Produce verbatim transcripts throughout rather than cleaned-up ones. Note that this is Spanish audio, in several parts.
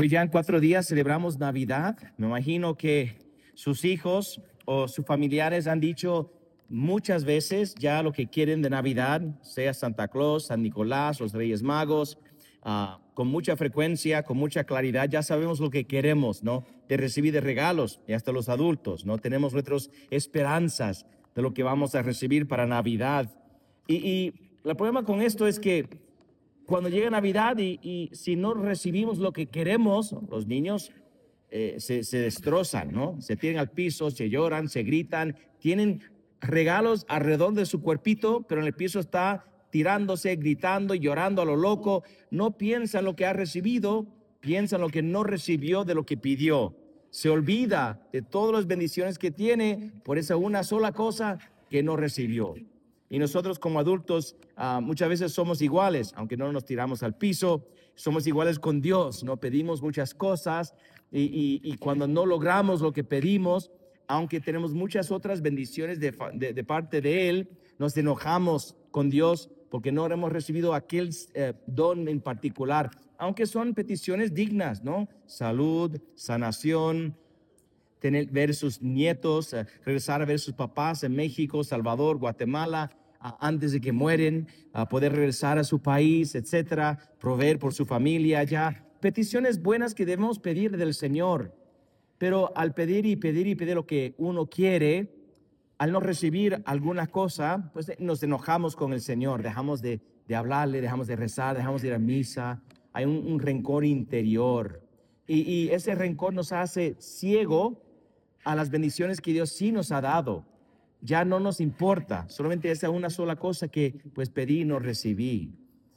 Pues ya en cuatro días celebramos Navidad. Me imagino que sus hijos o sus familiares han dicho muchas veces ya lo que quieren de Navidad, sea Santa Claus, San Nicolás, los Reyes Magos, ah, con mucha frecuencia, con mucha claridad. Ya sabemos lo que queremos, ¿no? De recibir de regalos, y hasta los adultos, ¿no? Tenemos nuestras esperanzas de lo que vamos a recibir para Navidad. Y, y el problema con esto es que cuando llega Navidad y, y si no recibimos lo que queremos, los niños eh, se, se destrozan, ¿no? Se tiran al piso, se lloran, se gritan, tienen regalos alrededor de su cuerpito, pero en el piso está tirándose, gritando y llorando a lo loco. No piensan lo que ha recibido, piensan lo que no recibió de lo que pidió. Se olvida de todas las bendiciones que tiene por esa una sola cosa que no recibió. Y nosotros como adultos uh, muchas veces somos iguales, aunque no nos tiramos al piso, somos iguales con Dios, ¿no? Pedimos muchas cosas y, y, y cuando no logramos lo que pedimos, aunque tenemos muchas otras bendiciones de, de, de parte de Él, nos enojamos con Dios porque no hemos recibido aquel eh, don en particular, aunque son peticiones dignas, ¿no? Salud, sanación, tener, ver sus nietos, eh, regresar a ver sus papás en México, Salvador, Guatemala, antes de que mueren, a poder regresar a su país, etcétera, proveer por su familia allá. Peticiones buenas que debemos pedir del Señor, pero al pedir y pedir y pedir lo que uno quiere, al no recibir alguna cosa, pues nos enojamos con el Señor, dejamos de, de hablarle, dejamos de rezar, dejamos de ir a misa, hay un, un rencor interior y, y ese rencor nos hace ciego a las bendiciones que Dios sí nos ha dado. Ya no nos importa, solamente esa una sola cosa que pues pedí y no recibí.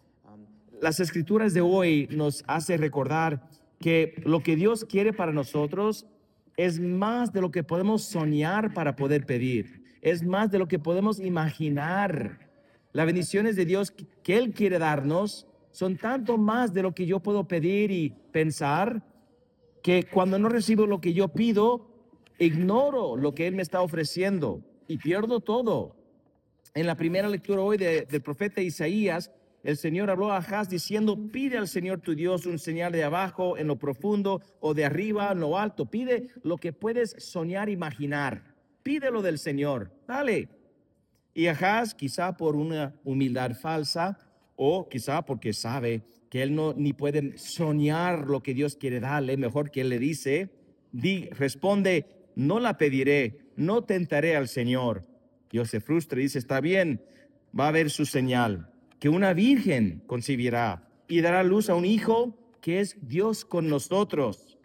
Las escrituras de hoy nos hace recordar que lo que Dios quiere para nosotros es más de lo que podemos soñar para poder pedir, es más de lo que podemos imaginar. Las bendiciones de Dios que Él quiere darnos son tanto más de lo que yo puedo pedir y pensar, que cuando no recibo lo que yo pido, ignoro lo que Él me está ofreciendo y pierdo todo. En la primera lectura hoy de, del profeta Isaías, el Señor habló a Ahaz diciendo: pide al Señor tu Dios un señal de abajo en lo profundo o de arriba en lo alto. Pide lo que puedes soñar, imaginar. Pídelo del Señor, dale. Y Ahaz, quizá por una humildad falsa o quizá porque sabe que él no ni puede soñar lo que Dios quiere darle, mejor que él le dice, di, responde: no la pediré, no tentaré al Señor. Dios se frustra y dice: está bien, va a haber su señal, que una virgen concebirá y dará luz a un hijo que es Dios con nosotros.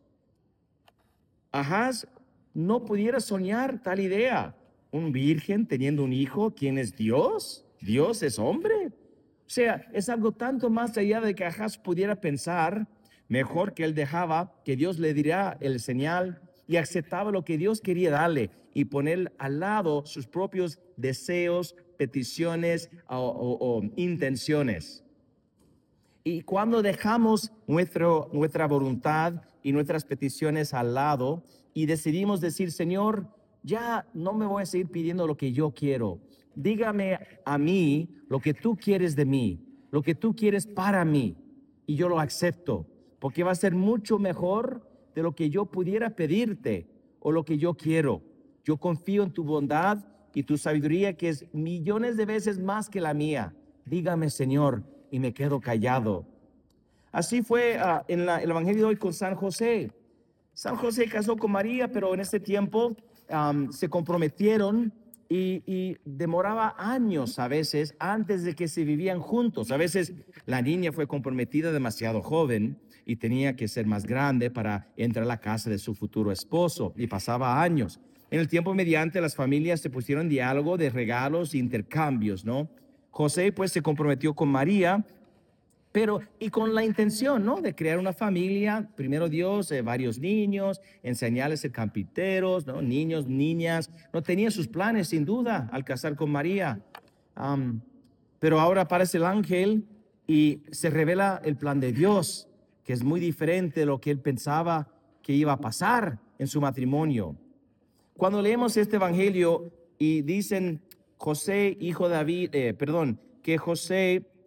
Ahaz no pudiera soñar tal idea. Un virgen teniendo un hijo, ¿quién es Dios? ¿Dios es hombre? O sea, es algo tanto más allá de que Ahaz pudiera pensar. Mejor que él dejaba que Dios le diera el señal y aceptaba lo que Dios quería darle y poner al lado sus propios deseos, peticiones o, o, o intenciones. Y cuando dejamos nuestro, nuestra voluntad y nuestras peticiones al lado y decidimos decir: Señor, ya no me voy a seguir pidiendo lo que yo quiero. Dígame a mí lo que tú quieres de mí, lo que tú quieres para mí, y yo lo acepto, porque va a ser mucho mejor de lo que yo pudiera pedirte o lo que yo quiero. Yo confío en tu bondad y tu sabiduría, que es millones de veces más que la mía. Dígame, Señor, y me quedo callado. Así fue uh, en la, el Evangelio de hoy con San José. San José casó con María, pero en ese tiempo um, se comprometieron y, y demoraba años a veces antes de que se vivían juntos. A veces la niña fue comprometida demasiado joven y tenía que ser más grande para entrar a la casa de su futuro esposo, y pasaba años. En el tiempo mediante, las familias se pusieron en diálogo de regalos e intercambios, ¿no? José pues se comprometió con María, pero y con la intención, ¿no?, de crear una familia. Primero Dios, eh, varios niños, enseñarles a ser carpinteros, ¿no? Niños, niñas. No tenía sus planes, sin duda, al casar con María. Um, pero ahora aparece el ángel y se revela el plan de Dios, que es muy diferente de lo que él pensaba que iba a pasar en su matrimonio. Cuando leemos este evangelio y dicen José, hijo de David, eh, perdón, que José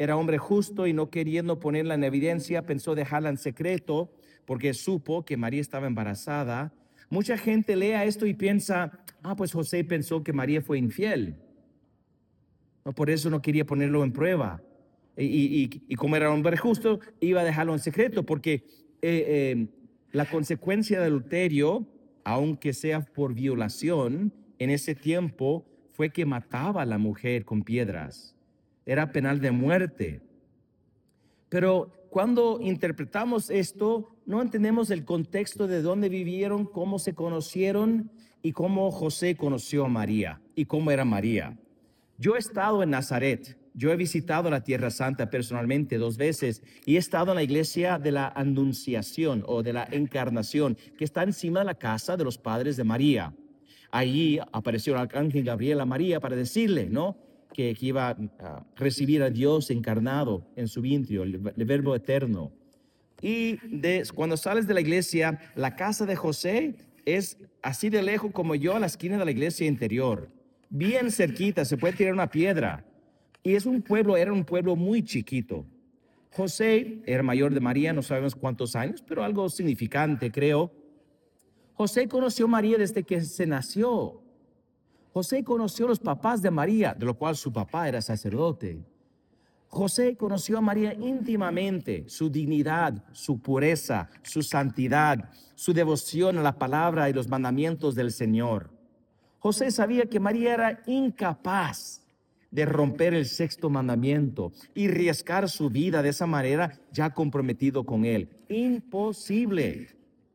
era hombre justo y no queriendo ponerla en evidencia, pensó dejarla en secreto porque supo que María estaba embarazada. Mucha gente lee esto y piensa, ah, pues José pensó que María fue infiel. No, por eso no quería ponerlo en prueba. Y, y, y como era hombre justo, iba a dejarlo en secreto, porque eh, eh, la consecuencia del adulterio, aunque sea por violación, en ese tiempo fue que mataba a la mujer con piedras. Era penal de muerte. Pero cuando interpretamos esto, no entendemos el contexto de dónde vivieron, cómo se conocieron y cómo José conoció a María y cómo era María. Yo he estado en Nazaret, yo he visitado la Tierra Santa personalmente dos veces y he estado en la iglesia de la Anunciación o de la Encarnación, que está encima de la casa de los padres de María. Allí apareció el arcángel Gabriel a María para decirle, ¿no?, que, que iba a recibir a Dios encarnado en su vientre, el, el Verbo eterno. Y de, cuando sales de la iglesia, la casa de José es así de lejos como yo a la esquina de la iglesia interior. Bien cerquita, se puede tirar una piedra. Y es un pueblo, era un pueblo muy chiquito. José era mayor de María, no sabemos cuántos años, pero algo significante, creo. José conoció a María desde que se nació. José conoció a los papás de María, de lo cual su papá era sacerdote. José conoció a María íntimamente, su dignidad, su pureza, su santidad, su devoción a la palabra y los mandamientos del Señor. José sabía que María era incapaz de romper el sexto mandamiento y arriesgar su vida de esa manera ya comprometido con él. Imposible.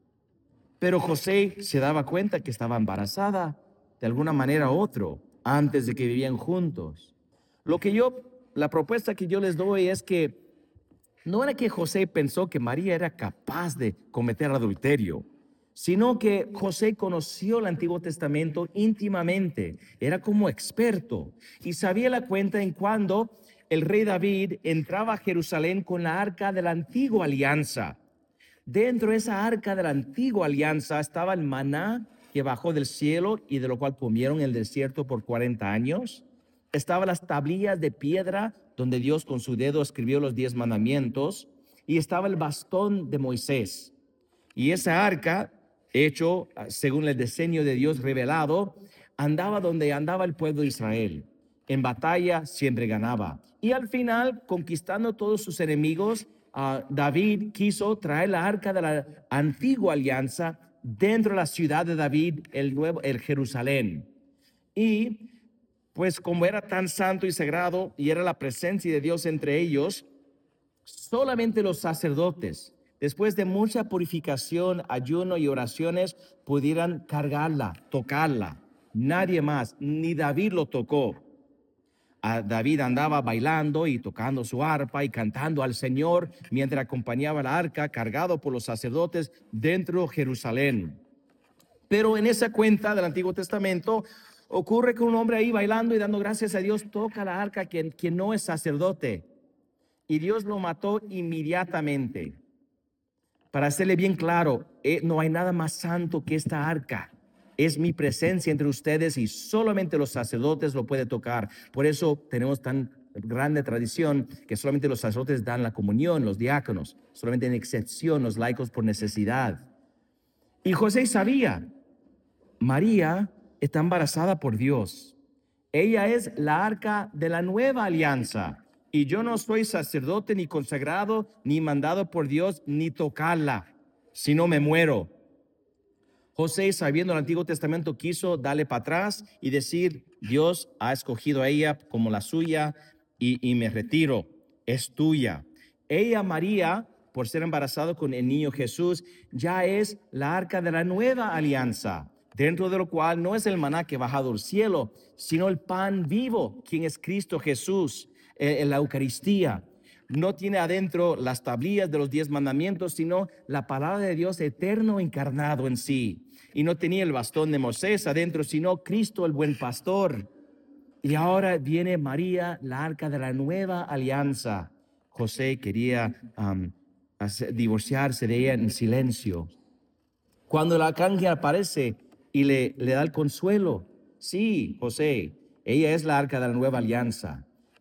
Pero José se daba cuenta que estaba embarazada de alguna manera u otra antes de que vivían juntos. Lo que yo, la propuesta que yo les doy es que no era que José pensó que María era capaz de cometer adulterio, sino que José conoció el Antiguo Testamento íntimamente, era como experto y sabía la cuenta en cuando el rey David entraba a Jerusalén con la arca de la antigua alianza. Dentro de esa arca de la antigua alianza estaba el maná que bajó del cielo y de lo cual comieron en el desierto por cuarenta años. Estaban las tablillas de piedra donde Dios con su dedo escribió los diez mandamientos. Y estaba el bastón de Moisés. Y esa arca, hecho según el diseño de Dios revelado, andaba donde andaba el pueblo de Israel. En batalla siempre ganaba. Y al final, conquistando todos sus enemigos, Uh, David quiso traer la arca de la antigua alianza dentro de la ciudad de David, el nuevo, el Jerusalén. Y pues como era tan santo y sagrado y era la presencia de Dios entre ellos, solamente los sacerdotes, después de mucha purificación, ayuno y oraciones, pudieran cargarla, tocarla. Nadie más, ni David lo tocó. A David andaba bailando y tocando su arpa y cantando al Señor mientras acompañaba la arca cargado por los sacerdotes dentro de Jerusalén. Pero en esa cuenta del Antiguo Testamento ocurre que un hombre ahí bailando y dando gracias a Dios toca la arca que, que no es sacerdote y Dios lo mató inmediatamente. Para hacerle bien claro, eh, no hay nada más santo que esta arca. Es mi presencia entre ustedes y solamente los sacerdotes lo pueden tocar. Por eso tenemos tan grande tradición que solamente los sacerdotes dan la comunión, los diáconos, solamente en excepción los laicos por necesidad. Y José sabía, María está embarazada por Dios. Ella es la arca de la nueva alianza y yo no soy sacerdote ni consagrado ni mandado por Dios ni tocarla, si no me muero. José, sabiendo el Antiguo Testamento, quiso darle para atrás y decir, Dios ha escogido a ella como la suya y, y me retiro, es tuya. Ella, María, por ser embarazada con el niño Jesús, ya es la arca de la nueva alianza, dentro de lo cual no es el maná que ha bajado del cielo, sino el pan vivo, quien es Cristo Jesús, eh, en la Eucaristía. No tiene adentro las tablillas de los diez mandamientos, sino la palabra de Dios eterno encarnado en sí. Y no tenía el bastón de Moisés adentro, sino Cristo el buen pastor. Y ahora viene María, la arca de la nueva alianza. José quería um, hacer, divorciarse de ella en silencio. Cuando el arcángel aparece y le, le da el consuelo, sí, José, ella es la arca de la nueva alianza.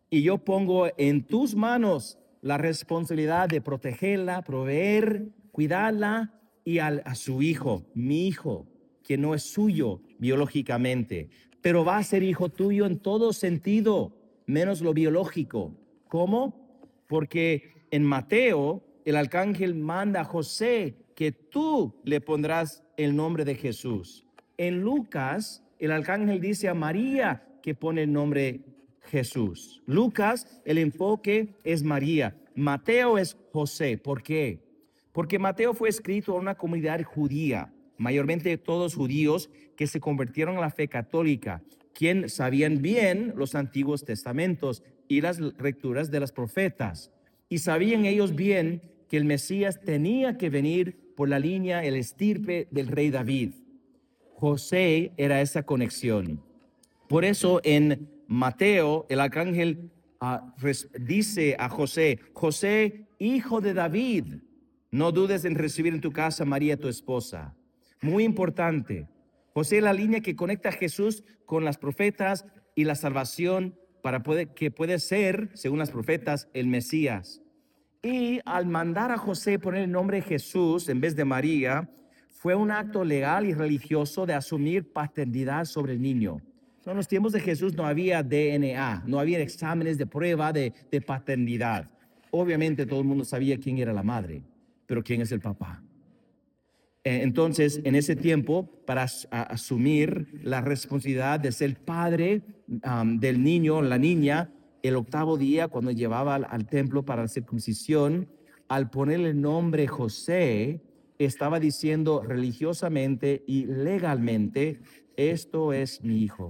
y yo pongo en tus manos la responsabilidad de protegerla, proveer, cuidarla y al, a su hijo, mi hijo, que no es suyo biológicamente, pero va a ser hijo tuyo en todo sentido, menos lo biológico. ¿Cómo? Porque en Mateo el arcángel manda a José que tú le pondrás el nombre de Jesús. En Lucas el arcángel dice a María que pone el nombre Jesús. Lucas, el enfoque es María. Mateo es José. ¿Por qué? Porque Mateo fue escrito a una comunidad judía, mayormente todos judíos que se convirtieron a la fe católica, quien sabían bien los antiguos testamentos y las lecturas de los profetas. Y sabían ellos bien que el Mesías tenía que venir por la línea, el estirpe del rey David. José era esa conexión. Por eso en Mateo el arcángel uh, res, dice a José, José, hijo de David, no dudes en recibir en tu casa a María, tu esposa. Muy importante. José es la línea que conecta a Jesús con las profetas y la salvación para poder, que puede ser, según las profetas, el Mesías. Y al mandar a José poner el nombre Jesús en vez de María, fue un acto legal y religioso de asumir paternidad sobre el niño. En los tiempos de Jesús no había D N A, no había exámenes de prueba de, de paternidad. Obviamente todo el mundo sabía quién era la madre, pero quién es el papá. Entonces, en ese tiempo, para asumir la responsabilidad de ser padre um, del niño, la niña, el octavo día, cuando llevaba al, al templo para la circuncisión, al ponerle el nombre José, estaba diciendo religiosamente y legalmente, esto es mi hijo.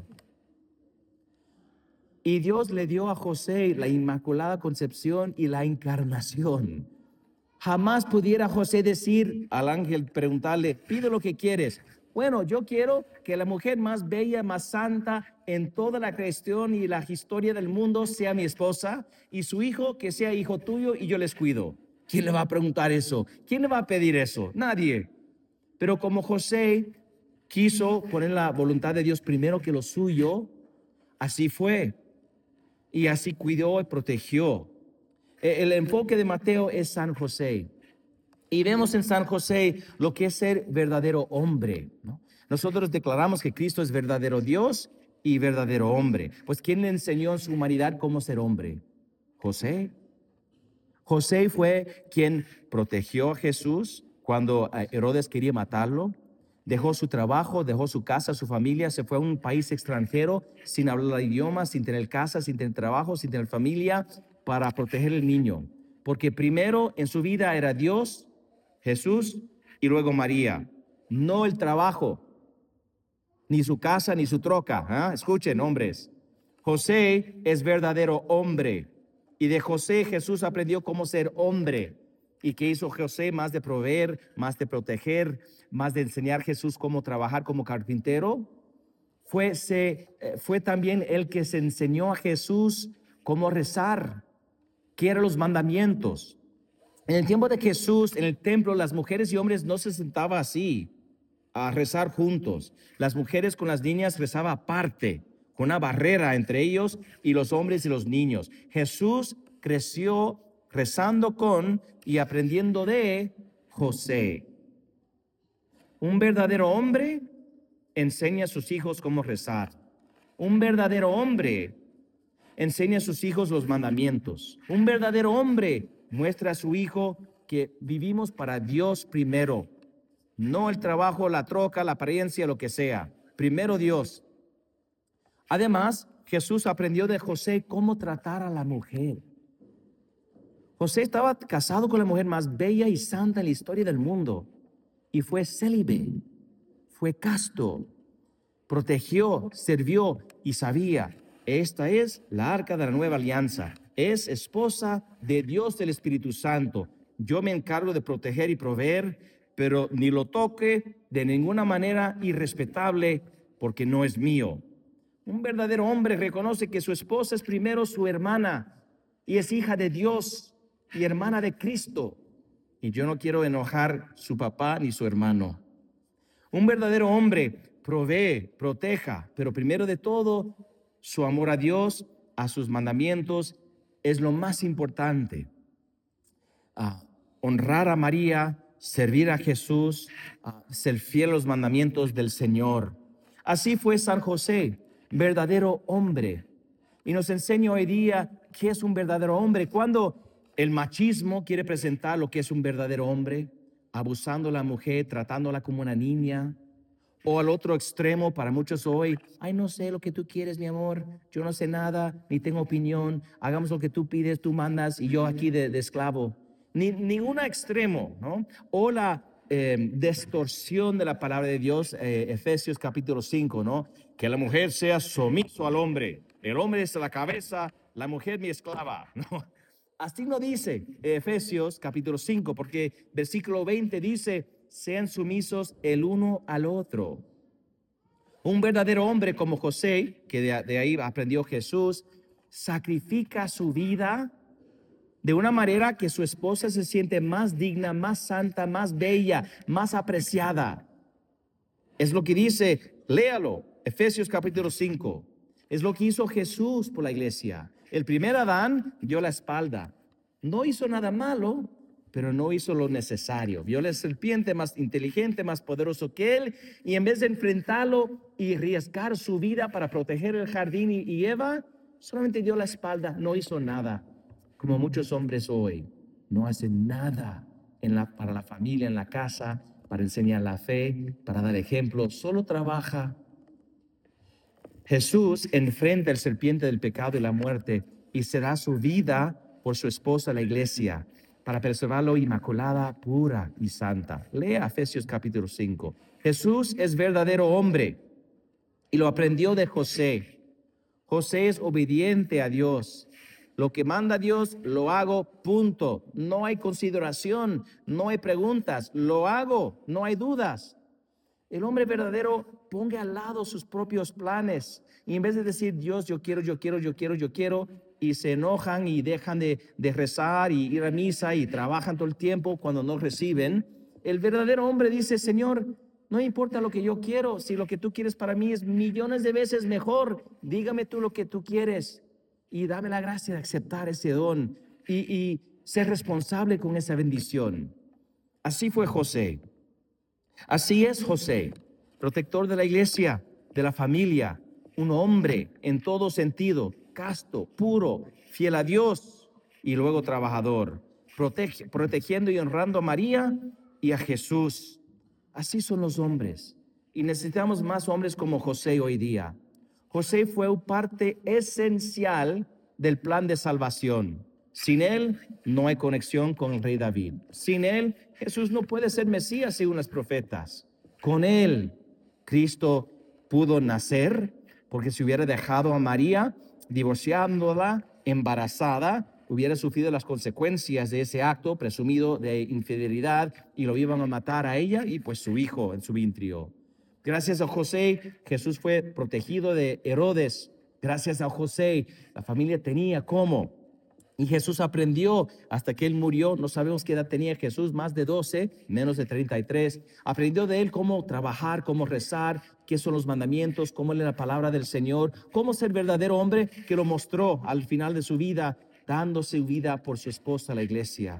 Y Dios le dio a José la Inmaculada Concepción y la Encarnación. Jamás pudiera José decir al ángel, preguntarle, pide lo que quieres. Bueno, yo quiero que la mujer más bella, más santa en toda la creación y la historia del mundo sea mi esposa y su hijo que sea hijo tuyo y yo les cuido. ¿Quién le va a preguntar eso? ¿Quién le va a pedir eso? Nadie. Pero como José quiso poner la voluntad de Dios primero que lo suyo, así fue. Y así cuidó y protegió. El enfoque de Mateo es San José. Y vemos en San José lo que es ser verdadero hombre, ¿no? Nosotros declaramos que Cristo es verdadero Dios y verdadero hombre. Pues ¿quién le enseñó en su humanidad cómo ser hombre? José. José fue quien protegió a Jesús cuando Herodes quería matarlo. Dejó su trabajo, dejó su casa, su familia, se fue a un país extranjero sin hablar el idioma, sin tener casa, sin tener trabajo, sin tener familia, para proteger al niño. Porque primero en su vida era Dios, Jesús y luego María. No el trabajo, ni su casa, ni su troca. ¿eh? Escuchen, hombres. José es verdadero hombre. Y de José Jesús aprendió cómo ser hombre. ¿Y qué hizo José? Más de proveer, más de proteger, más de enseñar a Jesús cómo trabajar como carpintero. Fue, se, fue también el que se enseñó a Jesús cómo rezar, qué eran los mandamientos. En el tiempo de Jesús, en el templo, las mujeres y hombres no se sentaban así a rezar juntos. Las mujeres con las niñas rezaban aparte, con una barrera entre ellos y los hombres y los niños. Jesús creció rezando con y aprendiendo de José. Un verdadero hombre enseña a sus hijos cómo rezar. Un verdadero hombre enseña a sus hijos los mandamientos. Un verdadero hombre muestra a su hijo que vivimos para Dios primero. No el trabajo, la troca, la apariencia, lo que sea. Primero Dios. Además, Jesús aprendió de José cómo tratar a la mujer. José estaba casado con la mujer más bella y santa en la historia del mundo. Y fue célibe, fue casto, protegió, sirvió y sabía, esta es la arca de la nueva alianza. Es esposa de Dios del Espíritu Santo. Yo me encargo de proteger y proveer, pero ni lo toque de ninguna manera irrespetable porque no es mío. Un verdadero hombre reconoce que su esposa es primero su hermana y es hija de Dios y hermana de Cristo. Y yo no quiero enojar su papá ni su hermano. Un verdadero hombre provee, proteja, pero primero de todo, su amor a Dios a sus mandamientos es lo más importante. Uh, honrar a María, servir a Jesús, uh, ser fiel a los mandamientos del Señor. Así fue San José, verdadero hombre. Y nos enseña hoy día qué es un verdadero hombre. Cuando el machismo quiere presentar lo que es un verdadero hombre, abusando de la mujer, tratándola como una niña. O al otro extremo, para muchos hoy, ay, no sé lo que tú quieres, mi amor, yo no sé nada, ni tengo opinión, hagamos lo que tú pides, tú mandas, y yo aquí de, de esclavo. Ni, ningún extremo, ¿no? O la eh, distorsión de la palabra de Dios, eh, Efesios capítulo cinco, ¿no? Que la mujer sea sumiso al hombre, el hombre es la cabeza, la mujer mi esclava, ¿no? Así no dice Efesios capítulo cinco, porque versículo veinte dice, sean sumisos el uno al otro. Un verdadero hombre como José, que de, de ahí aprendió Jesús, sacrifica su vida de una manera que su esposa se siente más digna, más santa, más bella, más apreciada. Es lo que dice, léalo, Efesios capítulo cinco. Es lo que hizo Jesús por la iglesia. El primer Adán dio la espalda. No hizo nada malo, pero no hizo lo necesario. Vio la serpiente más inteligente, más poderoso que él, y en vez de enfrentarlo y arriesgar su vida para proteger el jardín y, y Eva, solamente dio la espalda, no hizo nada. Como muchos hombres hoy, no hacen nada en la, para la familia, en la casa, para enseñar la fe, para dar ejemplo, solo trabaja. Jesús enfrenta el serpiente del pecado y la muerte y se da su vida por su esposa, la iglesia, para preservarlo inmaculada, pura y santa. Lea Efesios capítulo cinco. Jesús es verdadero hombre y lo aprendió de José. José es obediente a Dios. Lo que manda Dios, lo hago, punto. No hay consideración, no hay preguntas, lo hago, no hay dudas. El hombre verdadero ponga al lado sus propios planes y en vez de decir, Dios, yo quiero, yo quiero, yo quiero, yo quiero, y se enojan y dejan de, de rezar y ir a misa y trabajan todo el tiempo cuando no reciben, el verdadero hombre dice, Señor, no importa lo que yo quiero, si lo que tú quieres para mí es millones de veces mejor, dígame tú lo que tú quieres y dame la gracia de aceptar ese don y, y ser responsable con esa bendición. Así fue José. Así es José, protector de la iglesia, de la familia, un hombre en todo sentido, casto, puro, fiel a Dios y luego trabajador, protege, protegiendo y honrando a María y a Jesús. Así son los hombres y necesitamos más hombres como José hoy día. José fue parte esencial del plan de salvación. Sin él no hay conexión con el rey David. Sin él Jesús no puede ser Mesías según los profetas. Con él Cristo pudo nacer, porque si hubiera dejado a María divorciándola, embarazada, hubiera sufrido las consecuencias de ese acto presumido de infidelidad y lo iban a matar a ella y pues su hijo en su vientre. Gracias a José, Jesús fue protegido de Herodes. Gracias a José, la familia tenía cómo. Y Jesús aprendió hasta que él murió. No sabemos qué edad tenía Jesús, más de doce, menos de treinta y tres. Aprendió de él cómo trabajar, cómo rezar, qué son los mandamientos, cómo leer la palabra del Señor, cómo ser verdadero hombre, que lo mostró al final de su vida, dando su vida por su esposa, la iglesia.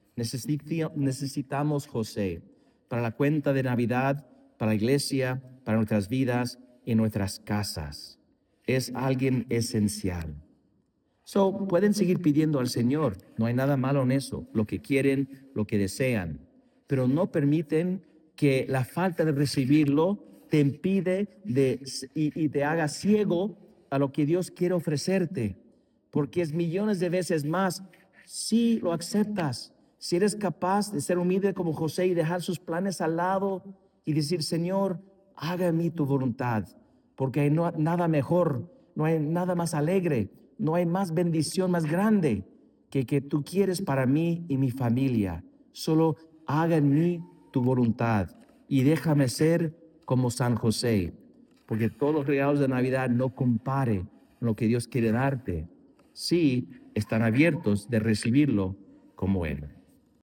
Necesitamos José para la cuenta de Navidad, para la iglesia, para nuestras vidas y nuestras casas. Es alguien esencial. So, pueden seguir pidiendo al Señor, no hay nada malo en eso, lo que quieren, lo que desean, pero no permiten que la falta de recibirlo te impide de, y, y te haga ciego a lo que Dios quiere ofrecerte, porque es millones de veces más si lo aceptas, si eres capaz de ser humilde como José y dejar sus planes al lado y decir, Señor, haga en mí tu voluntad, porque hay no, nada mejor, no hay nada más alegre. No hay más bendición más grande que que tú quieres para mí y mi familia. Solo haga en mí tu voluntad y déjame ser como San José, porque todos los regalos de Navidad no compare con lo que Dios quiere darte. Sí, están abiertos de recibirlo como Él.